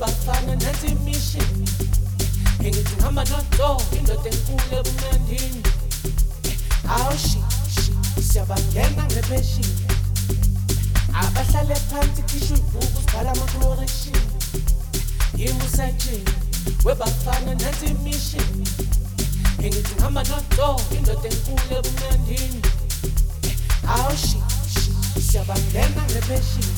webafana nansi imishini engithi ngihamba nodo indoda enkulu ebumnandini awushi siyabangena ngepheshini abahlale phansi khishwa ibhuku sibhala ama-correction yimi usajini webafana nansi imishini engithi ngihamba nodo indoda enkulu ebumnandini awushi siyabangena ngepheshini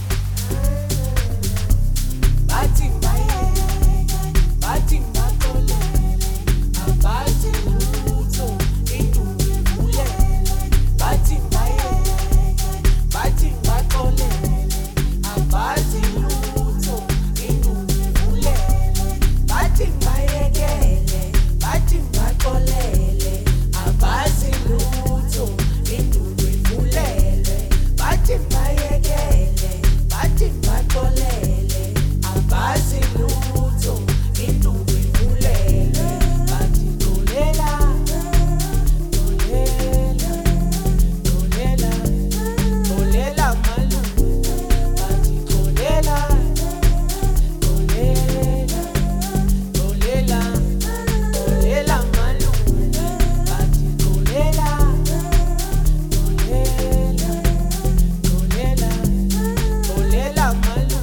bathi bathi batole abazi lutho indumi ivule bathi bathi batole abazi lutho indumi ivule bathi bayekele bathi batolele abazi lutho indumi ivulele bathi bayekele bathi batolele abazi lutho induku ivulele bathi tolela malu bathi tolela malu bathi tolela malu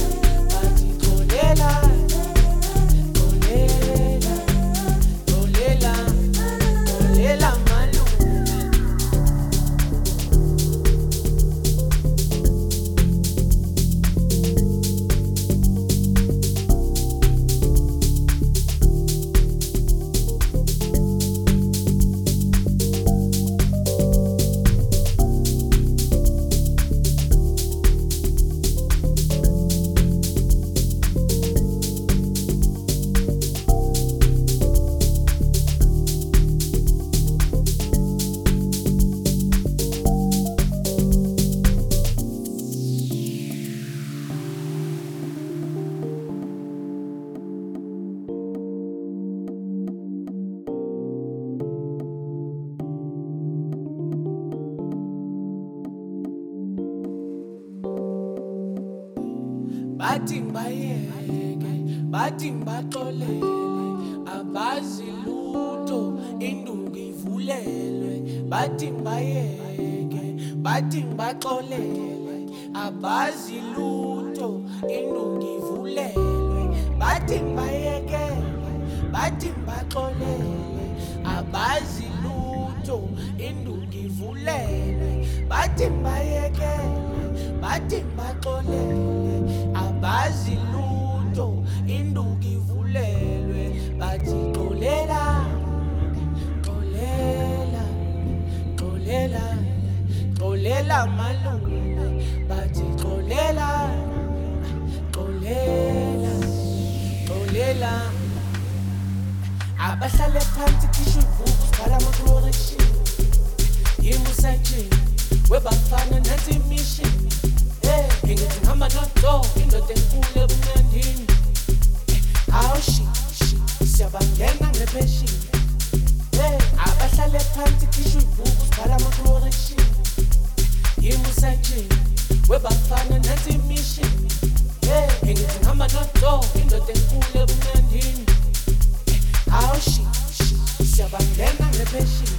bathi bayeke bathi baxolele abazi lutho induku ivulelwe bathi bayeke bathi baxolele abazi lutho induku ivulelwe bathi bayeke bathi baxolele abazi lutho induku ivulelwe bathi bayeke bathi baxolele abazi lutho induku ivulelwe bathi xolela malungu bathi xolela abahlale phansi khishwa ibhuku sibhala ama-correction yimi usajini webafana nansi imishini engithi ngihamba nodo indoda enkulu ebumnandini awushi siyabangena ngepheshini abahlale phansi khishwa ibhuku sibhala ama-correction yimi usajini webafana nansi imishini engithi ngihamba nodo indoda enkulu ebumnandini awushi siyabangena ngepheshini